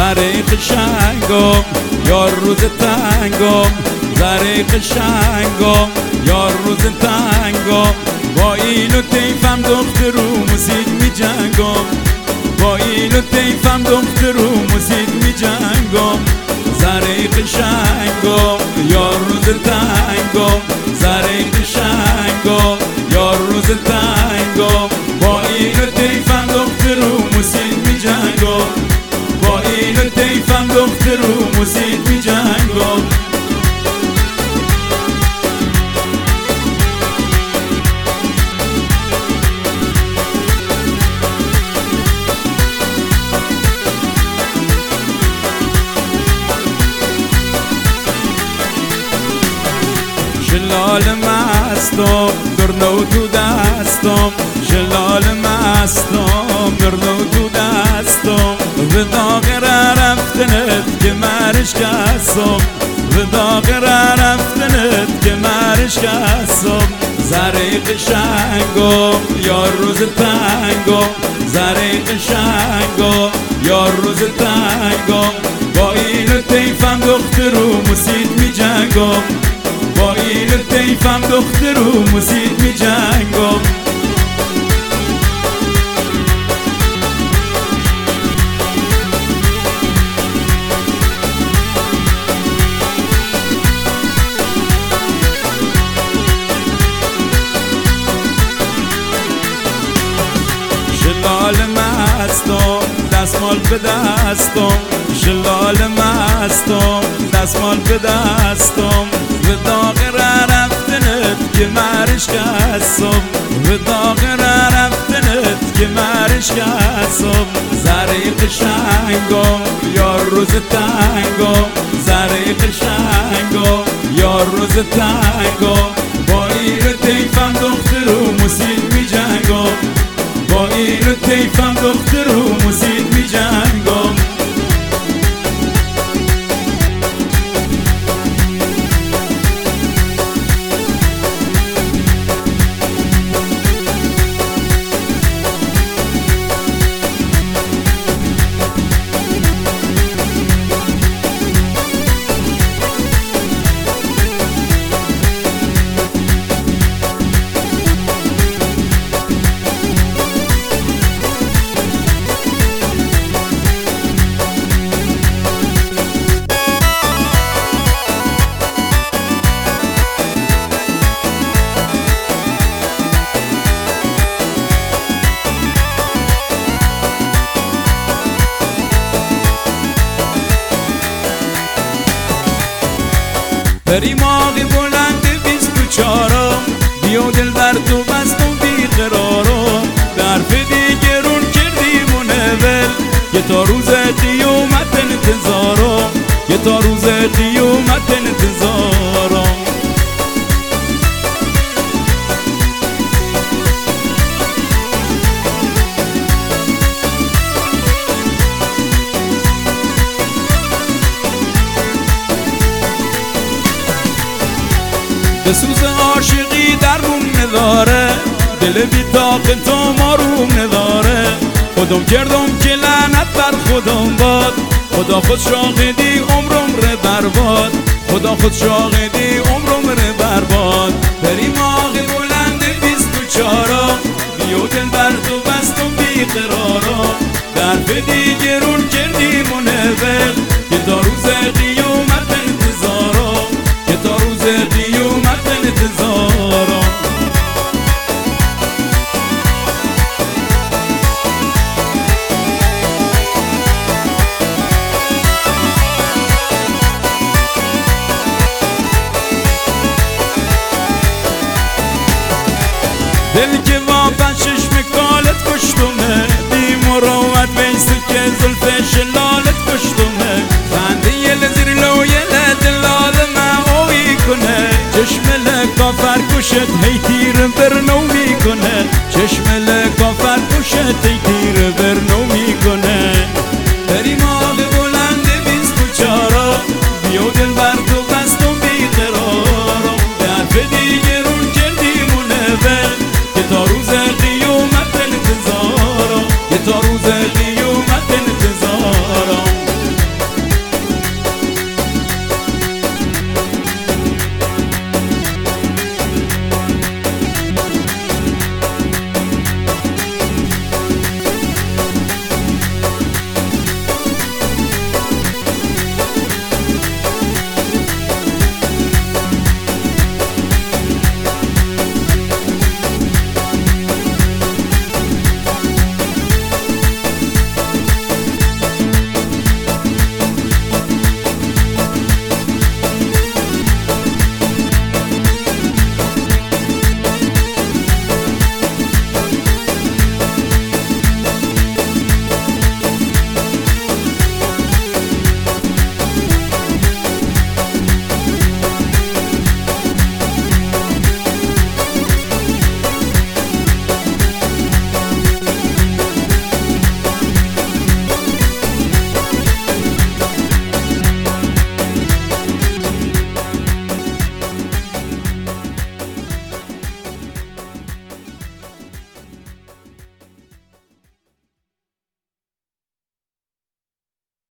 زره قشنگم یار روز تنگم زره قشنگم یار روز تنگم با این و تیفم دختر و موزیک می جنگم با این و تیفم دختر و موزیک می جنگم زره قشنگم یار روز تنگم زره قشنگم یار روز تنگم با این و تیفم دختر و موزیک می جنگم با این و تیفم دختر و موزیک می جنگم جلال مستم گرنو تو دستم جلال مستم گرنو تو دستم و داغر رفتنت که مرش کسم و داغر رفتنت که مرش کسم زره قشنگم یار روز تنگم زره قشنگم یار روز تنگم با این تیفم دختر و موزیک می جنگم با این تیفم دختر و موزیک می جنگم جلال مستم دستمال به دستم جلال مستم دستمال به دستم و داغر رفتنت که مرش کسم و داغر رفتنت که مرش کسم زره قشنگم یار روز تنگم زره قشنگم یار روز تنگم با این تیفم دختر و موزیک می جنگم با این تیفم دختر و موزیک می جنگم بریم آقی بلند 24 بیا دل بر تو بستم بیقرارم درف دیگرون کردیم و نول یه تا روز قیامت انتظارم یه تا روز قیامت انتظارم به سوز عاشقی درمون نداره دل بی طاقت و ماروم نداره خودم کردم که لعنت بر خودم باد خدا خود شاهدی عمرم ره برباد خدا خود شاهدی عمرم ره برباد بریم آقی بلند 24 بیا دل بر تو بستم بیقرارم درف دیگرون کردیم و نول که تا روز قیامت انتظارم که تا روز قیامت انتظارم دل که واقعا چشم کالت کشتمه بی مروت بیست که زلف شلالت کشتمه خنده یه لزیر لو یه لدلال معوی کنه چشم لکافر کشت هی تیر برنو میکنه چشم لکافر کشت هی تیر